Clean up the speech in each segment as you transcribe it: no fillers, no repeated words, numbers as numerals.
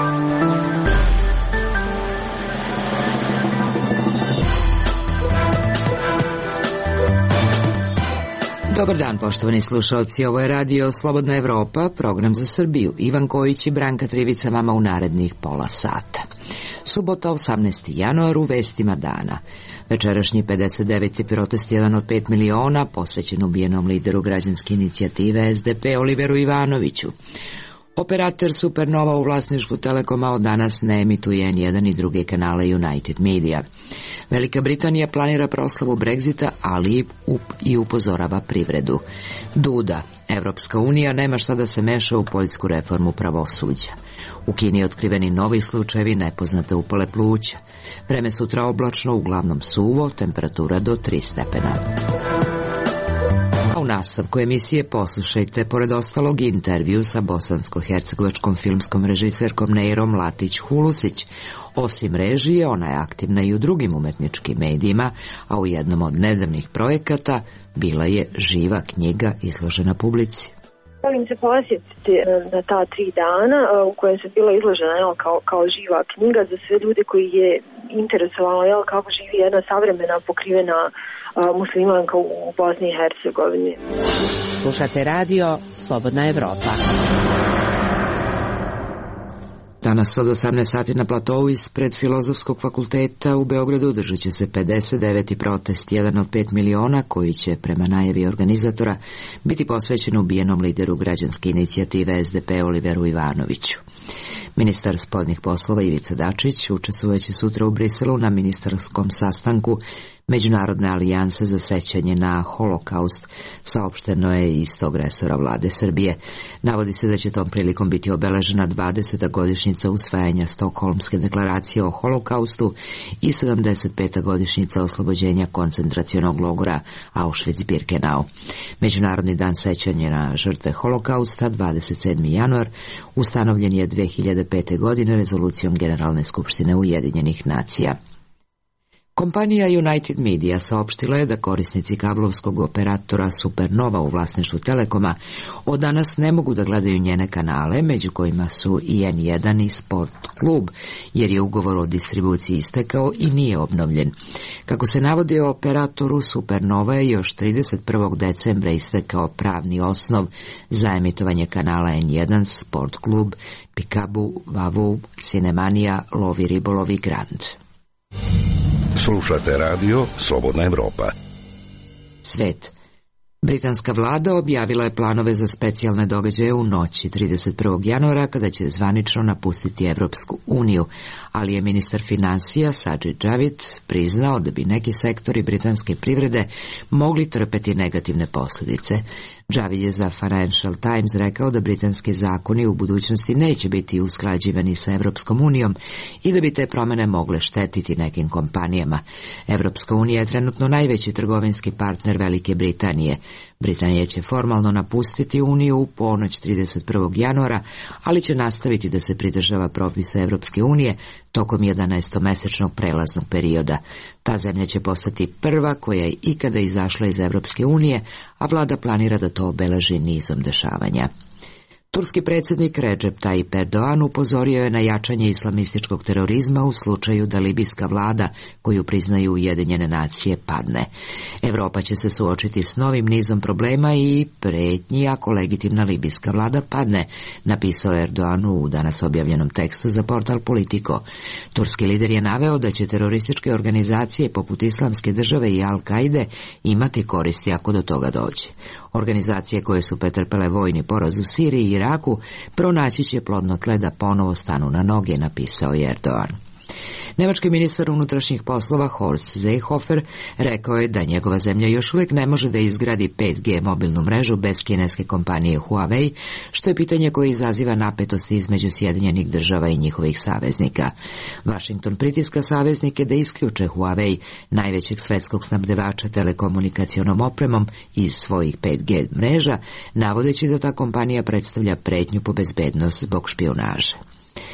Dobar dan, poštovani slušalci, ovo je radio Slobodna Evropa, program za Srbiju. Ivan Kojić i Branka Trivica vama u narednih pola sata. Subota, 18. januar, u vestima dana. Večerašnji 59. protest, jedan od 5 miliona, posvećen ubijenom lideru građanske inicijative SDP Oliveru Ivanoviću. Operator Supernova u vlasništvu Telekoma od danas ne emituje N1 i druge kanale United Media. Velika Britanija planira proslavu Brexita, ali i upozorava privredu. Duda, Evropska unija nema šta da se meša u poljsku reformu pravosuđa. U Kini otkriveni novi slučajevi nepoznate upale pluća. Vreme sutra oblačno, uglavnom suvo, temperatura do 3 stepena. U nastavku emisije poslušajte, pored ostalog, intervju sa bosansko-hercegovačkom filmskom režiserkom Neirom Latić-Hulusić. Osim režije, ona je aktivna i u drugim umetničkim medijima, a u jednom od nedavnih projekata bila je živa knjiga izložena publici. Volim se posjetiti na ta 3 dana u kojem se bila izložena kao živa knjiga za sve ljude koji je interesovalo kako živi jedna savremena pokrivena muslimanka u Bosni i Hercegovini. Slušate radio Slobodna Evropa. Danas od 18 sati na platovu ispred Filozofskog fakulteta u Beogradu održat će se 59. protest, jedan od 5 miliona, koji će, prema najavi organizatora, biti posvećen ubijenom lideru građanske inicijative SDP Oliveru Ivanoviću. Ministar spoljnih poslova Ivica Dačić učestvovaće sutra u Briselu na ministarskom sastanku Međunarodne alijanse za sećanje na holokaust, saopšteno je iz tog resora vlade Srbije. Navodi se da će tom prilikom biti obeležena 20. godišnjica usvajanja Stokholmske deklaracije o holokaustu i 75. godišnjica oslobođenja koncentracionog logora Auschwitz-Birkenau. Međunarodni dan sećanja na žrtve holokausta, 27. januar, ustanovljen je 2005. godine rezolucijom Generalne skupštine Ujedinjenih nacija. Kompanija United Media saopštila je da korisnici kablovskog operatora Supernova u vlasništvu Telekoma od danas ne mogu da gledaju njene kanale, među kojima su i N1 i Sport Klub, jer je ugovor o distribuciji istekao i nije obnovljen. Kako se navodi o operatoru, Supernova je još 31. decembra istekao pravni osnov za emitovanje kanala N1, Sport Klub, Pikabu, Vavu, Cinemanija, Lovi Ribolov i Grand. Slušate radio Slobodna Evropa. Svet. Britanska vlada objavila je planove za specijalne događaje u noći 31. januara, kada će zvanično napustiti Evropsku uniju, ali je ministar finansija Sajid Javid priznao da bi neki sektori britanske privrede mogli trpeti negativne posljedice. Javid je za Financial Times rekao da britanski zakoni u budućnosti neće biti usklađivani sa Evropskom unijom i da bi te promjene mogle štetiti nekim kompanijama. Evropska unija je trenutno najveći trgovinski partner Velike Britanije. Britanija će formalno napustiti uniju u ponoć 31. januara, ali će nastaviti da se pridržava propisa Evropske unije tokom 11-mesečnog prelaznog perioda. Ta zemlja će postati prva koja je ikada izašla iz Evropske unije, a vlada planira da to obeleži nizom dešavanja. Turski predsjednik Recep Tayyip Erdogan upozorio je na jačanje islamističkog terorizma u slučaju da libijska vlada, koju priznaju Ujedinjene nacije, padne. Evropa će se suočiti s novim nizom problema i pretnji ako legitimna libijska vlada padne, napisao Erdogan u danas objavljenom tekstu za portal Politico. Turski lider je naveo da će terorističke organizacije poput Islamske države i Al-Kaide imati koristi ako do toga dođe. Organizacije koje su pretrpele vojni poraz u Siriji i Iraku pronaći će plodno tle da ponovo stanu na noge, napisao je Erdogan. Nemački ministar unutrašnjih poslova Horst Seehofer rekao je da njegova zemlja još uvijek ne može da izgradi 5G mobilnu mrežu bez kineske kompanije Huawei, što je pitanje koje izaziva napetosti između Sjedinjenih država i njihovih saveznika. Washington pritiska saveznike da isključe Huawei, najvećeg svetskog snabdevača telekomunikacionom opremom, iz svojih 5G mreža, navodeći da ta kompanija predstavlja pretnju po bezbednost zbog špijunaže.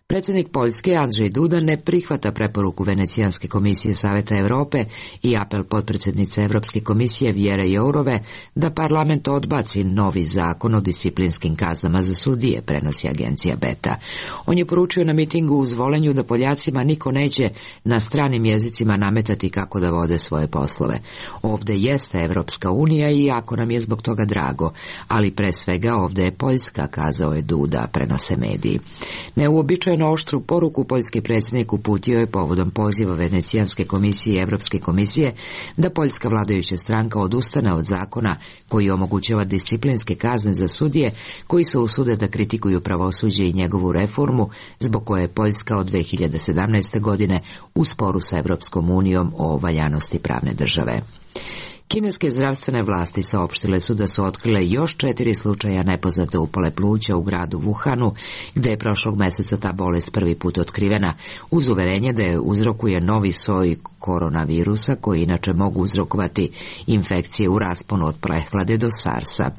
Predsjednik Poljske Andrzej Duda ne prihvata preporuku Venecijanske komisije Saveta Europe i apel potpredsjednice Europske komisije Vjere Jourove da parlament odbaci novi zakon o disciplinskim kaznama za sudije, prenosi agencija Beta. On je poručio na mitingu uz volenju da Poljacima niko neće na stranim jezicima nametati kako da vode svoje poslove. Ovde jeste Evropska unija i jako nam je zbog toga drago, ali pre svega ovde je Poljska, kazao je Duda, prenose mediji. Neuobičajeno oštru poruku poljski predsjednik uputio je povodom poziva Venecijanske komisije i Europske komisije da poljska vladajuća stranka odustane od zakona koji omogućava disciplinske kazne za sudije koji se usude da kritikuju pravosuđe i njegovu reformu, zbog koje je Poljska od 2017. godine u sporu sa Europskom unijom o valjanosti pravne države. Kineske zdravstvene vlasti saopštile su da su otkrile još 4 slučaja nepoznate upale pluća u gradu Wuhanu, gde je prošlog meseca ta bolest prvi put otkrivena, uz uverenje da je uzrokuje novi soj koronavirusa koji inače mogu uzrokovati infekcije u rasponu od prehlade do SARS-a.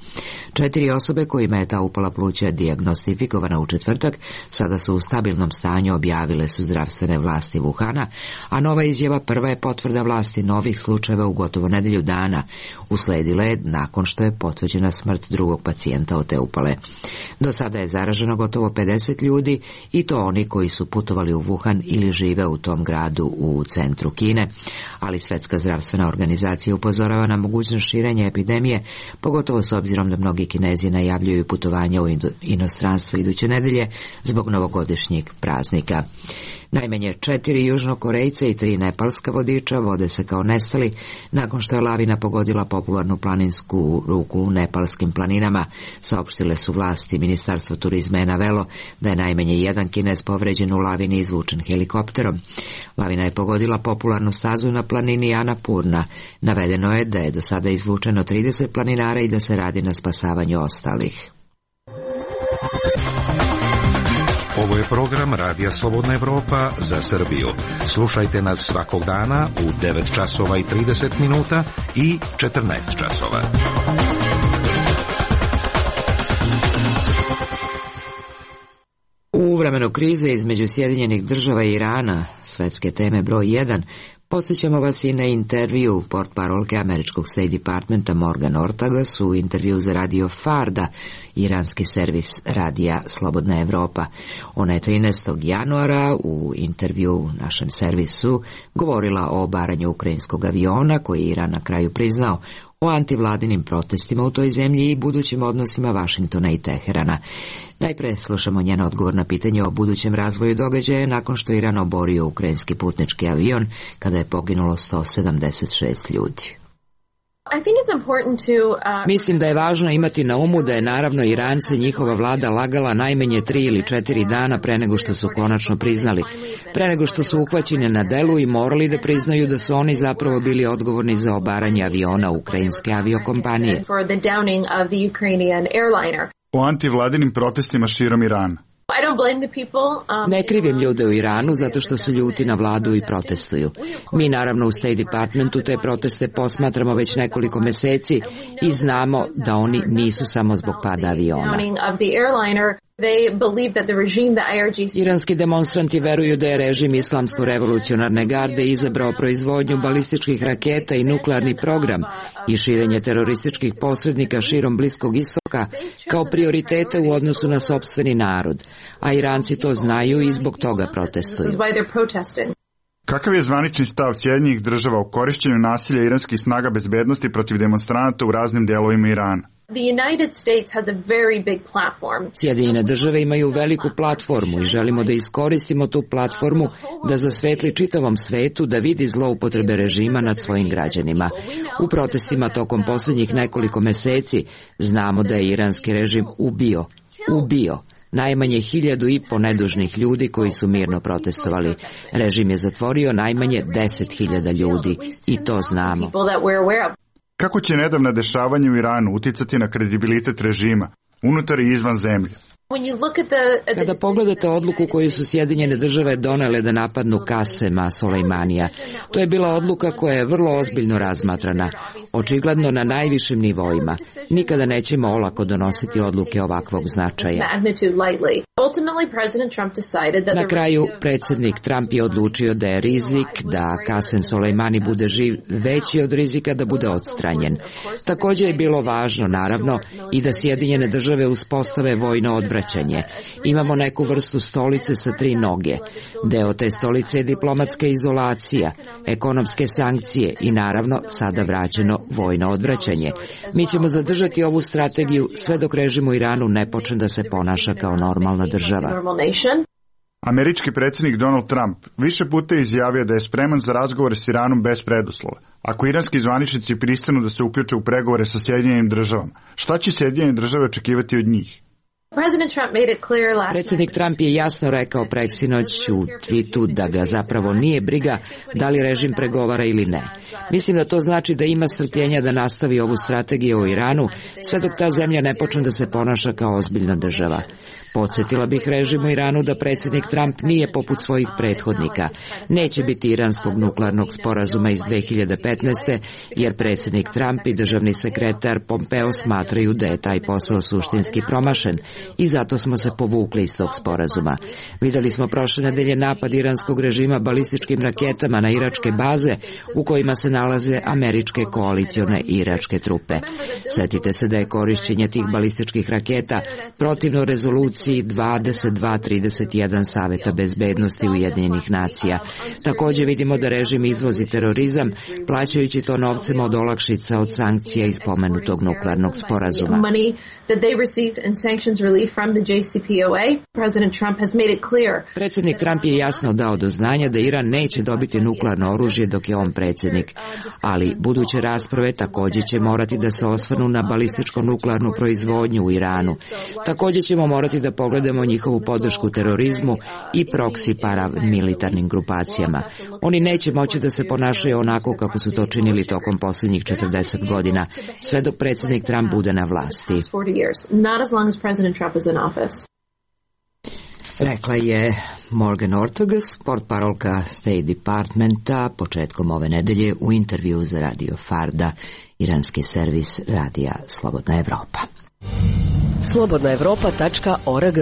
4 osobe kojima je ta upala pluća dijagnostifikovana u četvrtak sada su u stabilnom stanju, objavile su zdravstvene vlasti Wuhana, a nova izjava prva je potvrda vlasti novih slučajeva u gotovo nedelju dana. Usledila je nakon što je potvrđena smrt drugog pacijenta od te upale. Do sada je zaraženo gotovo 50 ljudi i to oni koji su putovali u Wuhan ili žive u tom gradu u centru Kine, ali Svjetska zdravstvena organizacija upozorava na mogućnost širenja epidemije, pogotovo s obzirom da mnogi Kinezi najavljuju putovanja u inostranstvo iduće nedelje zbog novogodišnjeg praznika. Najmanje 4 južnokorejca i 3 nepalska vodiča vode se kao nestali nakon što je lavina pogodila popularnu planinsku luku u nepalskim planinama, saopštile su vlasti. Ministarstvo turizma je navelo da je najmanje 1 Kinez povređen u lavini izvučen helikopterom. Lavina je pogodila popularnu stazu na planini Annapurna. Navedeno je da je do sada izvučeno 30 planinara i da se radi na spasavanju ostalih. Ovo je program Radija Slobodna Evropa za Srbiju. Slušajte nas svakog dana u 9 časova i 30 minuta i 14 časova. U vremenu krize između Sjedinjenih država i Irana, svetske teme broj 1, podsjećamo vas i na intervju portparolke američkog State Departmenta Morgan Ortagas u intervju za radio Farda, iranski servis radija Slobodna Evropa. Ona je 13. januara u intervju našem servisu govorila o obaranju ukrajinskog aviona koji je Iran na kraju priznao, o antivladinim protestima u toj zemlji i budućim odnosima Vašingtona i Teherana. Najpre slušamo njen odgovor na pitanje o budućem razvoju događaja nakon što Iran oborio ukrajinski putnički avion kada je poginulo 176 ljudi. Mislim da je važno imati na umu da je naravno Irance njihova vlada lagala najmanje 3 ili 4 dana pre nego što su konačno priznali, pre nego što su uhvaćeni na delu i morali da priznaju da su oni zapravo bili odgovorni za obaranje aviona ukrajinske aviokompanije. O antivladinim protestima širom Irana. Ne krivim ljude u Iranu zato što su ljuti na vladu i protestuju. Mi naravno u State Departmentu te proteste posmatramo već nekoliko meseci i znamo da oni nisu samo zbog pada aviona. Iranski demonstranti veruju da je režim Islamsko-revolucionarne garde izabrao proizvodnju balističkih raketa i nuklearni program i širenje terorističkih posrednika širom Bliskog istoka kao prioritete u odnosu na sopstveni narod, a Iranci to znaju i zbog toga protestuju. Kakav je zvanični stav Sjedinjenih država o korišćenju nasilja iranskih snaga bezbednosti protiv demonstranata u raznim delovima Irana? Sjedinjene države imaju veliku platformu i želimo da iskoristimo tu platformu da zasvetli čitavom svetu da vidi zloupotrebe režima nad svojim građanima. U protestima tokom posljednjih nekoliko meseci znamo da je iranski režim ubio najmanje 1.500 nedužnih ljudi koji su mirno protestovali. Režim je zatvorio najmanje 10.000 ljudi i to znamo. Kako će nedavna dešavanja u Iranu uticati na kredibilitet režima, unutar i izvan zemlje? Kada pogledate odluku koju su Sjedinjene države donele da napadnu Kasema Solejmanija, to je bila odluka koja je vrlo ozbiljno razmatrana, očigledno na najvišim nivoima. Nikada nećemo olako donositi odluke ovakvog značaja. Na kraju, predsjednik Trump je odlučio da je rizik da Kasem Solejmani bude živ veći od rizika da bude odstranjen. Također je bilo važno, naravno, i da Sjedinjene države uspostave vojno odvraćanje. Imamo neku vrstu stolice sa 3 noge. Deo te stolice je diplomatska izolacija, ekonomske sankcije i naravno sada vraćeno vojno odvraćanje. Mi ćemo zadržati ovu strategiju sve dok režim u Iranu ne počne da se ponaša kao normalna država. Američki predsjednik Donald Trump više puta je izjavio da je spreman za razgovore s Iranom bez preduslova. Ako iranski zvaničnici pristanu da se uključe u pregovore sa Sjedinjenim državama, šta će Sjedinjene države očekivati od njih? Predsjednik Trump je jasno rekao preksinoć u tweetu da ga zapravo nije briga da li režim pregovara ili ne. Mislim da to znači da ima strpljenja da nastavi ovu strategiju u Iranu sve dok ta zemlja ne počne da se ponaša kao ozbiljna država. Podsjetila bih režim u Iranu da predsjednik Trump nije poput svojih prethodnika. Neće biti iranskog nuklearnog sporazuma iz 2015. jer predsjednik Trump i državni sekretar Pompeo smatraju da je taj posao suštinski promašen i zato smo se povukli iz tog sporazuma. Vidjeli smo prošle nedelje napad iranskog režima balističkim raketama na iračke baze u kojima se nalaze američke koalicione iračke trupe. Sjetite se da je korišćenje tih balističkih raketa protivno rezoluciji 2231 Saveta bezbednosti Ujedinjenih nacija. Također vidimo da režim izvozi terorizam, plaćajući to novcem od olakšica od sankcija iz spomenutog nuklearnog sporazuma. Predsjednik Trump je jasno dao do znanja da Iran neće dobiti nuklearno oružje dok je on predsjednik, ali buduće rasprave također će morati da se osvrnu na balističko-nuklearnu proizvodnju u Iranu. Također ćemo morati da pogledamo njihovu podršku terorizmu i proksi paramilitarnim grupacijama. Oni neće moći da se ponašaju onako kako su to činili tokom posljednjih 40 godina, sve dok predsjednik Trump bude na vlasti. Rekla je Morgan Ortagus, portparolka State Departmenta, početkom ove nedelje u intervju za Radio Farda, iranski servis radija Slobodna Evropa. slobodnaevropa.org.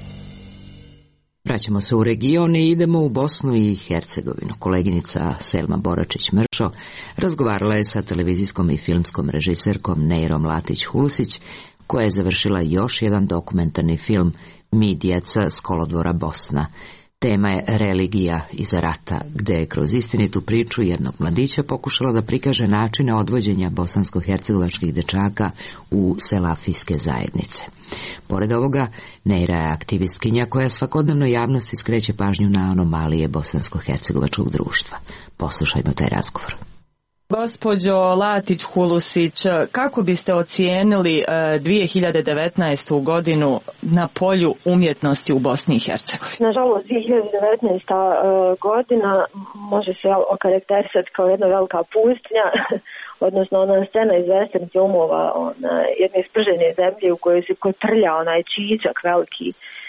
Vraćamo se u region i idemo u Bosnu i Hercegovinu. Koleginica Selma Boračić-Mršo razgovarala je sa televizijskom i filmskom režiserkom Neirom Latić-Hulusić, koja je završila još jedan dokumentarni film Mi djeca s kolodvora Bosna. Tema je religija iza rata, gde je kroz istinitu priču jednog mladića pokušala da prikaže načine odvođenja bosansko-hercegovačkih dečaka u selafijske zajednice. Pored ovoga, Neira je aktivistkinja koja svakodnevno javnosti skreće pažnju na anomalije bosansko-hercegovačkog društva. Poslušajmo taj razgovor. Gospođo Latić-Hulusić, kako biste ocijenili 2019. godinu na polju umjetnosti u Bosni i Hercegovini? Nažalost, 2019. godina može se okarakterisati kao jedna velika pustinja, odnosno ona scena iz western filmova, jedne spržene zemlje u kojoj se kotrlja onaj čičak veliki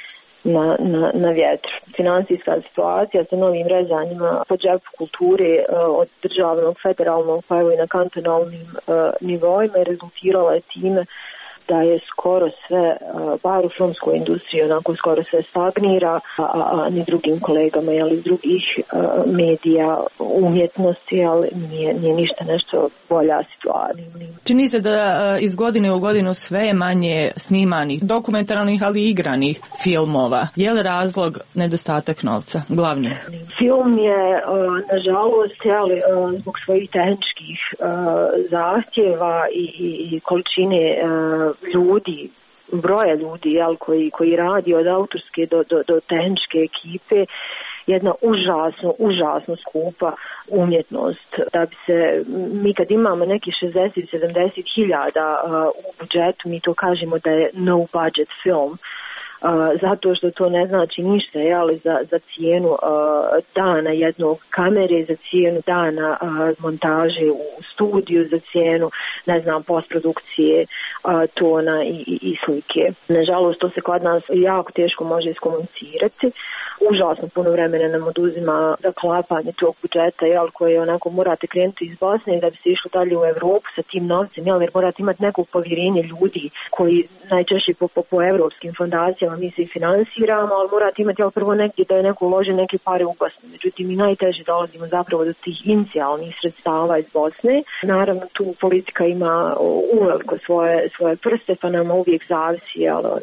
na vjetru. Finansijska situacija sa novim rezanjima po džepu kulture od državnog, federalnog pa evo i na kantonalnim nivoima rezultirala je time da je skoro sve, bar u filmskoj industriji, onako skoro sve stagnira, a ni drugim kolegama, iz drugih medija, umjetnosti, ali nije ništa nešto bolja situacija. Čini se da iz godine u godinu sve je manje snimanih, dokumentarnih, ali i igranih filmova. Je li razlog nedostatak novca, glavni? Film je, nažalost, zbog svojih tehničkih zahtjeva i količine ljudi, broja ljudi koji radi od autorske do tehničke ekipe, jedna užasno skupa umjetnost. Da bi se, mi kad imamo neki 60-70 hiljada u budžetu, mi to kažemo da je no budget film. zato što to ne znači ništa, ali za cijenu dana jednog kamere, za cijenu dana montaže u studiju, za cijenu, ne znam, postprodukcije tona i slike. Nažalost, to se kod nas jako teško može iskomunicirati. Užasno puno vremena nam oduzima zaklapanje tog budžeta, koje onako morate krenuti iz Bosne da bi se išlo dalje u Evropu sa tim novcem, jer morate imati neko povjerenje ljudi koji najčešće po evropskim fondacijama mi se i finansiramo, ali morate imati prvo negdje da je neko uloži neke pare u Bosnu. Međutim, mi najteže dolazimo zapravo do tih inicijalnih sredstava iz Bosne. Naravno, tu politika ima uveliko svoje prste, pa nam uvijek zavisi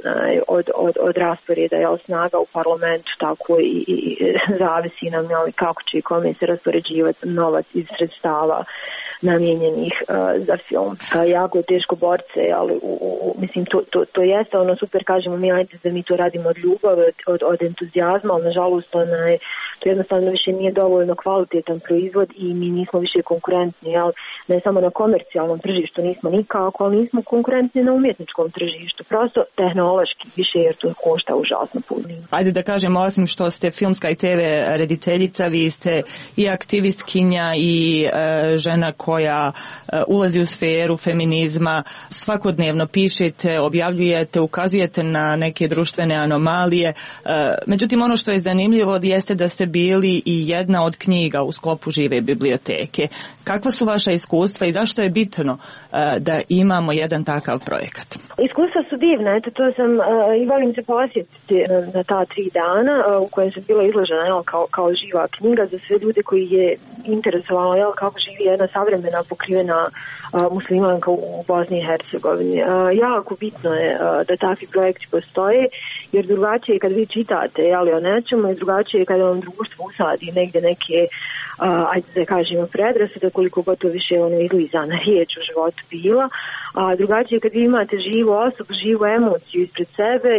od rasporeda snaga u parlamentu, tako i zavisi nam kako će i kome se raspoređivati novac iz sredstava namijenjenih za film. Jako je teško borce, ali mislim to jeste super, kažemo mi, ajde da mi to radimo od ljubavi, od entuzijazma, ali nažalost to jednostavno više nije dovoljno kvalitetan proizvod i mi nismo više konkurentni, ali ne samo na komercijalnom tržištu nismo nikako, ali nismo konkurentni na umjetničkom tržištu, prosto tehnološki više, jer to košta užasno puno. Ajde da kažemo, osim što ste filmska i TV rediteljica, vi ste i aktivistkinja i žena koja ulazi u sferu feminizma, svakodnevno pišete, objavljujete, ukazujete na neke društvene anomalije. Međutim, ono što je zanimljivo jeste da ste bili i jedna od knjiga u sklopu Žive biblioteke. Kakva su vaša iskustva i zašto je bitno da imamo jedan takav projekat? Iskustva su divna, to sam i volim se posjetiti na ta 3 dana u kojem sam bila izložena kao živa knjiga za sve ljude koji je interesovalo kako živi jedna savremena pokrivena muslimanka u Bosni i Hercegovini. Jako bitno je da takvi projekti postoje, jer drugačije kad vi čitate o nečemu i drugačije kada vam društvo usadi negdje neke ajde da kažemo predrasude, koliko god to više izlizana riječ u životu bila, a drugačije kad vi imate živu osobu, živu emociju ispred sebe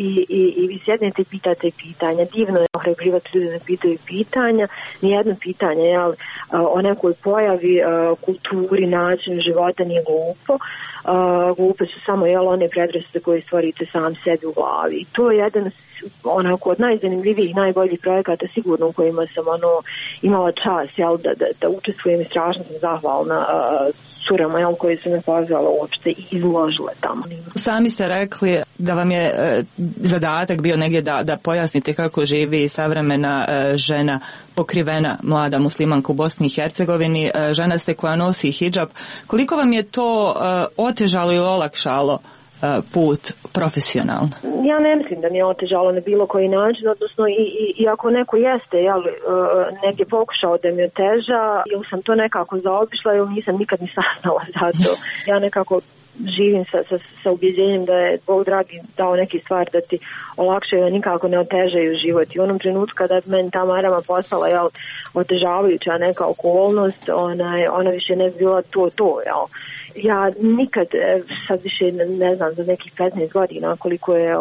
i vi sjednete i pitate pitanja. Divno je ohrabrivati ljude da pitaju pitanja, nijedno pitanje o nekoj pojavi, kulturi, načinu života nije glupo. Glupe su samo one predrasude koje stvorite sam sebi u glavi. I to je jedan od najzanimljivijih, najboljih projekata sigurno u kojima sam imala čast da učestvujem i strašno sam zahvalna curama koje su me pozvala uopšte i izložile tamo. Sami ste rekli da vam je zadatak bio negdje da pojasnite kako živi savremena žena pokrivena mlada muslimanka u Bosni i Hercegovini. Žena ste koja nosi hidžab. Koliko vam je to otežalo ili olakšalo put profesionalno? Ja ne mislim da mi je otežalo na bilo koji način, odnosno i ako neko jeste negdje pokušao da mi oteža, ili sam to nekako zaobišla ili nisam nikad ni saznala za to. Ja nekako živim sa ubjeđenjem da je Bog dragi dao neke stvari da ti olakšaju, a nikako ne otežaju život. I u onom trenutku kada meni ta marama postala otežavajuća neka okolnost, ona više ne bila to. Ja nikad, sad više ne znam, za nekih 15 godina koliko je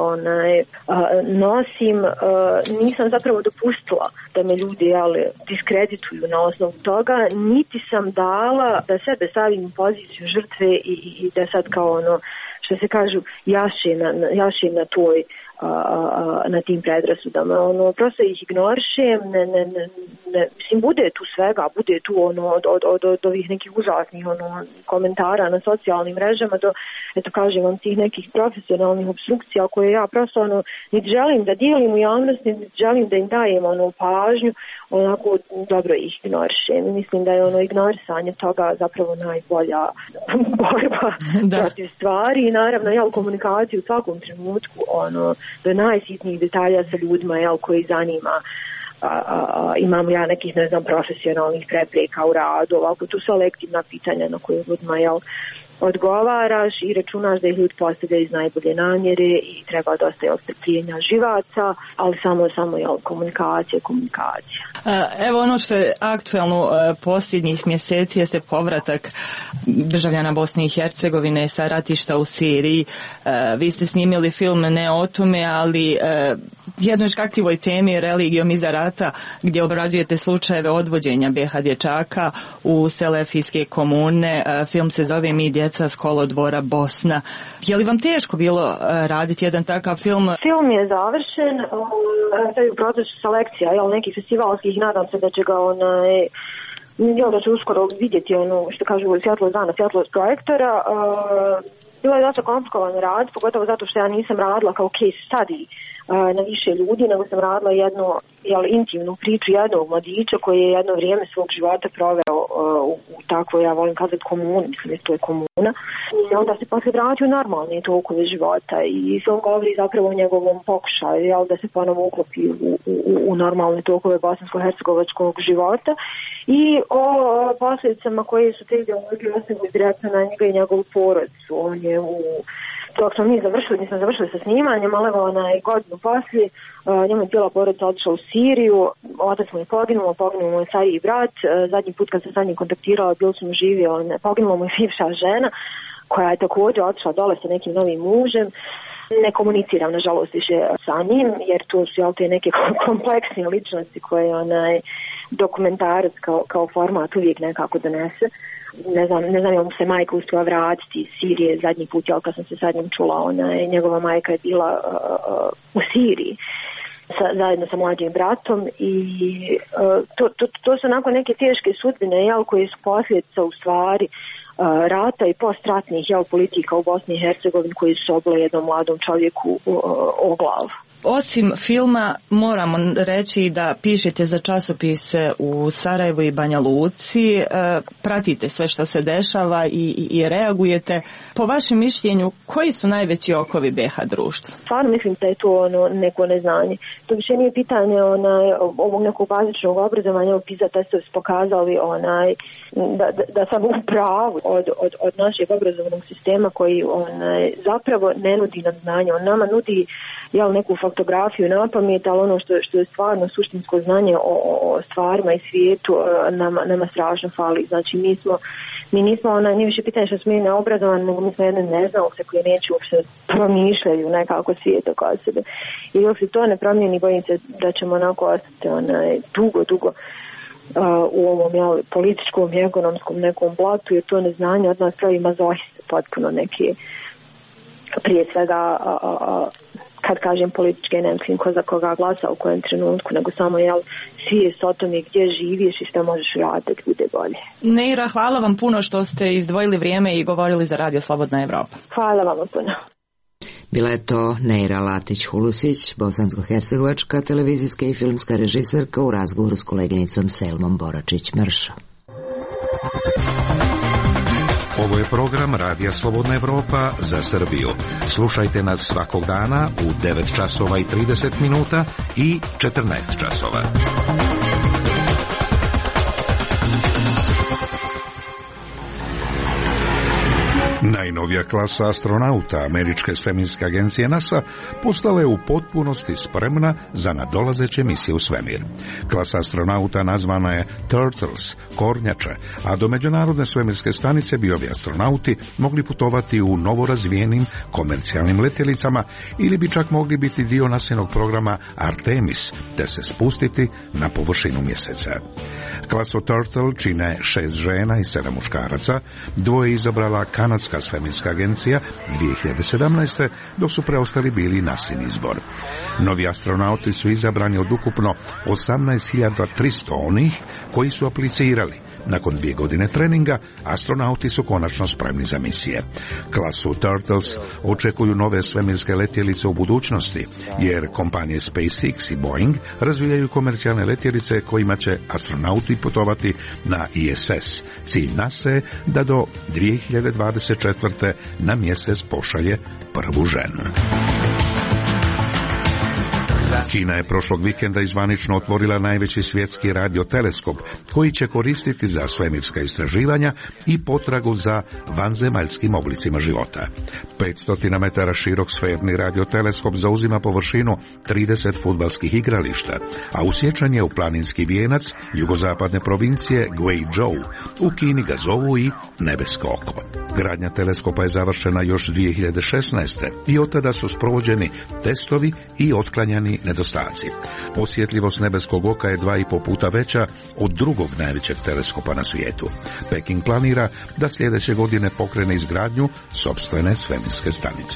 nosim, nisam zapravo dopustila da me ljudi diskredituju na osnovu toga, niti sam dala da sebe stavim u poziciju žrtve i da sad kao što se kažu jašim na toj na tim predrasudama. Prosto ih ignorišem, mislim, bude tu svega, bude tu od ovih nekih užasnih komentara na socijalnim mrežama do, kažem vam, tih nekih profesionalnih obstrukcija koje ja prosto niti želim da dijelim u javnosti, niti želim da im dajem pažnju, onako dobro ih ignorišem. Mislim da je ignorisanje toga zapravo najbolja borba protiv stvari i naravno komunikaciju u svakom trenutku do najsitnijih detalja sa ljudima koji zanima. Imam ja nekih, ne znam, profesionalnih prepreka u radu, ovako tu selektivna pitanja na koje ljudima odgovaraš i računaš da ih ljudi postavljaju iz najbolje namjere i treba dosta strpljenja živaca, ali samo komunikacija. Evo ono što je aktuelno posljednjih mjeseci jeste povratak državljana Bosne i Hercegovine sa ratišta u Siriji. Vi ste snimili film ne o tome, ali jednoj škakljivoj temi Religijom iza rata, gdje obrađujete slučajeve odvođenja BiH dječaka u selefijske komune. Film se zove Mi djeca s kolodvora Bosna. Je li vam teško bilo raditi jedan takav film? Film je završen, to je u procesu selekcija, nekih festivalskih, nadam se da će ga da će uskoro vidjeti što kažu svjetlost dana, svjetlost projektora. Bilo je dosta komplikovan rad, pogotovo zato što ja nisam radila kao case study na više ljudi, nego sam radila jednu intimnu priču jednog mladića koji je jedno vrijeme svog života proveo u takvoj, ja volim kazati komuni, mislim da to je komuna. I onda se posle vratio u normalne tokove života i film govori zapravo o njegovom pokušaju, da se ponovo uklopi u normalne tokove bosansko-hercegovačkog života i o posljedicama koje su te ideologije ostavili direktno na njega i njegovu porodicu. On je dok smo nismo završili sa snimanjem, ali godinu poslije, njemu je cijela porodica otišla u Siriju, otac mu je poginuo mu je stariji brat, zadnji put kad sam sa njim kontaktirala, bili su mu živi, poginula mu je bivša žena, koja je također otišla dole sa nekim novim mužem. Ne komuniciram, nažalost, više sa njim, jer tu su te neke kompleksne ličnosti koje dokumentarac kao format uvijek nekako donese. Ne znam je mu se majka uspjela vratiti iz Sirije zadnji put, kad sam se sad njim čula, njegova majka je bila u Siriji zajedno sa mlađim bratom i to su onako neke teške sudbine koje su posljedica u stvari rata i postratnih politika u Bosni i Hercegovini koji su obile jednom mladom čovjeku o glavu. Osim filma, moramo reći da pišete za časopise u Sarajevu i Banja Luci, pratite sve što se dešava i reagujete. Po vašem mišljenju, koji su najveći okovi BiH društva? Stvarno mislim da je to neko neznanje. To više nije pitanje ovog nekog bazičnog obrazovanja, PISA testovi su pokazali da sam u pravu od našeg obrazovnog sistema koji zapravo ne nudi nam znanje. On nama nudi neku faktografiju na pamet, ali ono što je stvarno suštinsko znanje o stvarima i svijetu nama strašno fali. Znači mi nismo nije više pitanje što smo neobrazovani, nego mi smo jedne neznalce koje neće uopšte promišljaju nekako svijet oko sebe. I dok se to ne promijeni, bojim se da ćemo ostati dugo u ovom političkom i ekonomskom nekom blatu, jer to neznanje od nas pravi mazohiste potpuno neke, prije svega kad kažem političke, ne mislim ko za koga glasa u kojem trenutku, nego samo svijest o tome gdje živiš i što možeš raditi da bude bolje. Neira, hvala vam puno što ste izdvojili vrijeme i govorili za Radio Slobodna Evropa. Hvala vam puno. Bila je to Neira Latić-Hulusić, bosansko-hercegovačka televizijska i filmska režiserka u razgovoru s koleginicom Selmom Boračić-Mršo. Ovo je program Radija Slobodna Evropa za Srbiju. Slušajte nas svakog dana u 9 časova i 30 minuta i 14 časova. Najnovija klasa astronauta američke svemirske agencije NASA postala je u potpunosti spremna za nadolazeće misije u svemir. Klasa astronauta nazvana je Turtles, kornjače, a do međunarodne svemirske stanice bi ovi astronauti mogli putovati u novorazvijenim komercijalnim letjelicama ili bi čak mogli biti dio nasilnog programa Artemis, te se spustiti na površinu mjeseca. Klasu Turtle čine 6 žena i 7 muškaraca, dvoje izabrala kanadska svemirska agencija 2017. dok su preostali bili nasilni izbor. Novi astronauti su izabrani od ukupno 18.300 onih koji su aplicirali. Nakon 2 godine treninga, astronauti su konačno spremni za misije. Klasu Turtles očekuju nove svemirske letjelice u budućnosti, jer kompanije SpaceX i Boeing razvijaju komercijalne letjelice kojima će astronauti putovati na ISS. Cilj NASA je da do 2024. na mjesec pošalje prvu ženu. Kina je prošlog vikenda zvanično otvorila najveći svjetski radioteleskop koji će koristiti za svemirska istraživanja i potragu za vanzemaljskim oblicima života. 500 metara širok sferni radioteleskop zauzima površinu 30 fudbalskih igrališta, a usječan je u planinski vijenac jugozapadne provincije Guizhou. U Kini ga zovu i nebesko oko. Gradnja teleskopa je završena još 2016. i od tada su sprovođeni testovi i otklanjani nedostaci. Osjetljivost nebeskog oka je 2,5 puta veća od drugog najvećeg teleskopa na svijetu. Peking planira da sljedeće godine pokrene izgradnju sopstvene svemirske stanice.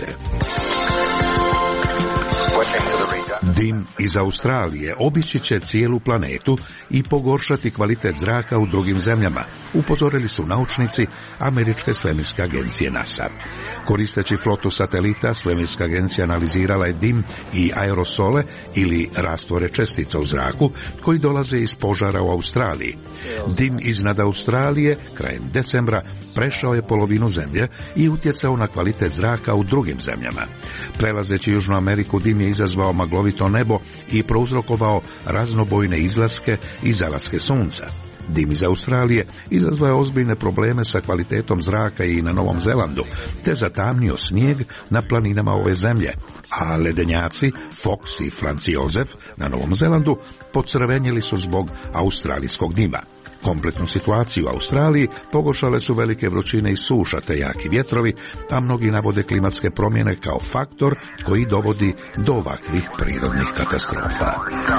Dim iz Australije obići će cijelu planetu i pogoršati kvalitet zraka u drugim zemljama, upozorili su naučnici Američke svemirske agencije NASA. Koristeći flotu satelita, svemirska agencija analizirala je dim i aerosole ili rastvore čestica u zraku koji dolaze iz požara u Australiji. Dim iznad Australije krajem decembra prešao je polovinu zemlje i utjecao na kvalitet zraka u drugim zemljama. Prelazeći Južnu Ameriku, dim je izazvao maglovito nebo i prouzrokovao raznobojne izlaske i zalaske sunca. Dim iz Australije izazvao je ozbiljne probleme sa kvalitetom zraka i na Novom Zelandu, te zatamnio snijeg na planinama ove zemlje, a ledenjaci Fox i Franz Josef na Novom Zelandu pocrvenjeli su zbog australijskog dima. Kompletnu situaciju u Australiji pogoršale su velike vrućine i suša te jaki vjetrovi, a mnogi navode klimatske promjene kao faktor koji dovodi do ovakvih prirodnih katastrofa.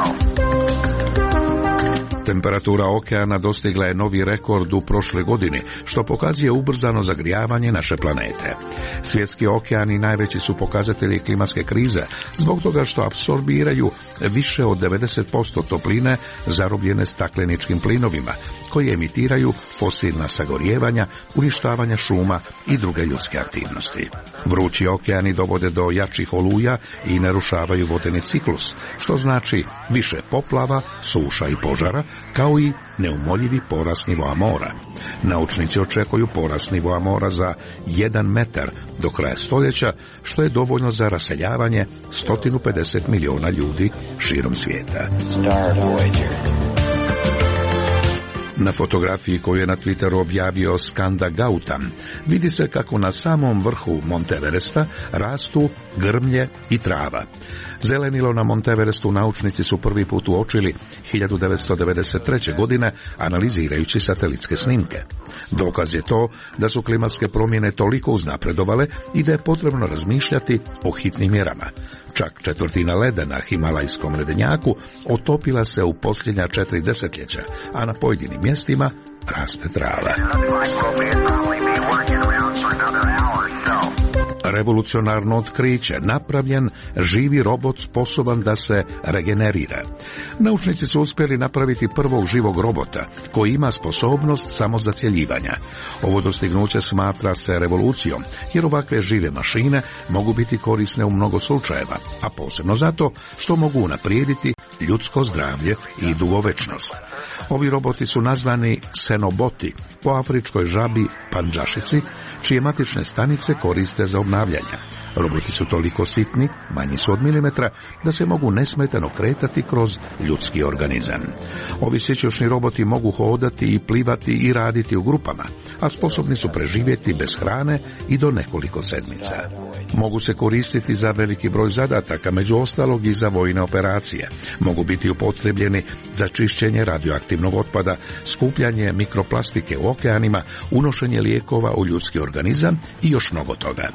Temperatura okeana dostigla je novi rekord u prošle godine, što pokazuje ubrzano zagrijavanje naše planete. Svjetski okeani najveći su pokazatelji klimatske krize, zbog toga što apsorbiraju više od 90% topline zarobljene stakleničkim plinovima, koji emitiraju fosilna sagorijevanja, uništavanja šuma i druge ljudske aktivnosti. Vrući okeani dovode do jačih oluja i narušavaju vodeni ciklus, što znači više poplava, suša i požara, kao i neumoljivi porast nivoa mora. Naučnici očekuju porast nivoa mora za 1 metar do kraja stoljeća, što je dovoljno za raseljavanje 150 miliona ljudi širom svijeta. Na fotografiji koju je na Twitteru objavio Skanda Gautam vidi se kako na samom vrhu Monteveresta rastu grmlje i trava. Zelenilo na Monteverestu naučnici su prvi put uočili 1993. godine analizirajući satelitske snimke. Dokaz je to da su klimatske promjene toliko uznapredovale i da je potrebno razmišljati o hitnim mjerama. Čak 1/4 leda na himalajskom ledenjaku otopila se u posljednja 4 desetljeća, a na pojedinim mjestima raste trava. Revolucionarno otkriće, napravljen živi robot sposoban da se regenerira. Naučnici su uspjeli napraviti prvog živog robota koji ima sposobnost samozacjeljivanja. Ovo dostignuće smatra se revolucijom, jer ovakve žive mašine mogu biti korisne u mnogo slučajeva, a posebno zato što mogu unaprijediti ljudsko zdravlje i dugovečnost. Ovi roboti su nazvani Xenoboti, po afričkoj žabi pandžašici, čije matične stanice koriste za obnavljanje. Roboti su toliko sitni, manji su od milimetra, da se mogu nesmetano kretati kroz ljudski organizam. Ovi sićušni roboti mogu hodati i plivati i raditi u grupama, a sposobni su preživjeti bez hrane i do nekoliko sedmica. Mogu se koristiti za veliki broj zadataka, među ostalog i za vojne operacije. Mogu biti upotrebljeni za čišćenje radioaktivnog otpada, skupljanje mikroplastike u okeanima, unošenje lijekova u ljudski organizam i još mnogo toga.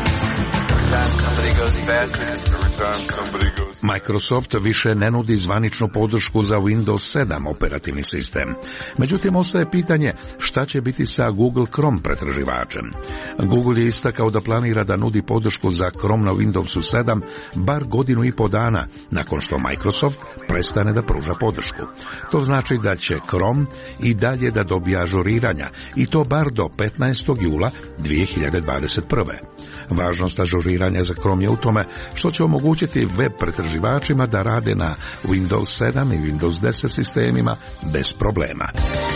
Microsoft više ne nudi zvaničnu podršku za Windows 7 operativni sistem. Međutim, ostaje pitanje šta će biti sa Google Chrome pretraživačem. Google je istakao da planira da nudi podršku za Chrome na Windowsu 7 bar 1,5 godine nakon što Microsoft prestane da pruža podršku. To znači da će Chrome i dalje da dobija ažuriranja, i to bar do 15. jula 2021. Važnost ažuriranja za Chrome je u tome što će omogućiti web pretraživačima da rade na Windows 7 i Windows 10 sistemima bez problema.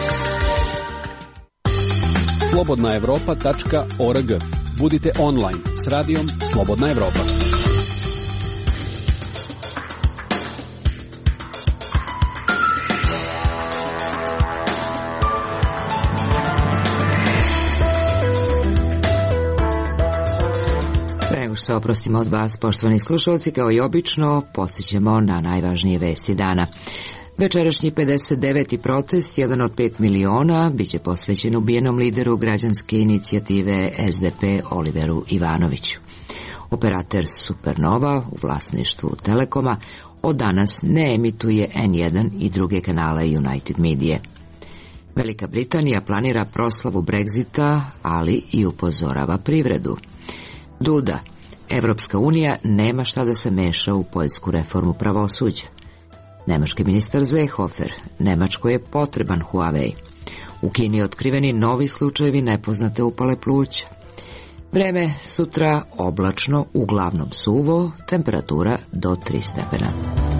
slobodnaevropa.org. Budite online s radijom Slobodna Evropa. Se oprostimo od vas, poštovani slušalci, kao i obično, podsjećamo na najvažnije vesti dana. Večerašnji 59. protest, jedan od 5 miliona, bit će posvećen ubijenom lideru građanske inicijative SDP Oliveru Ivanoviću. Operater Supernova u vlasništvu Telekoma od danas ne emituje N1 i druge kanale United Media. Velika Britanija planira proslavu Brexita, ali i upozorava privredu. Duda, Evropska unija nema šta da se meša u poljsku reformu pravosuđa. Nemački ministar Seehofer, Nemačkoj je potreban Huawei. U Kini otkriveni novi slučajevi nepoznate upale pluća. Vreme sutra oblačno, uglavnom suvo, temperatura do 3 stepena.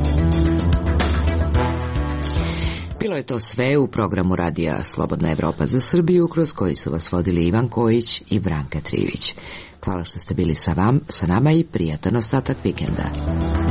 Bilo je to sve u programu radija Slobodna Evropa za Srbiju, kroz koji su vas vodili Ivan Kojić i Branka Trivić. Hvala što ste bili sa nama i prijatan ostatak vikenda.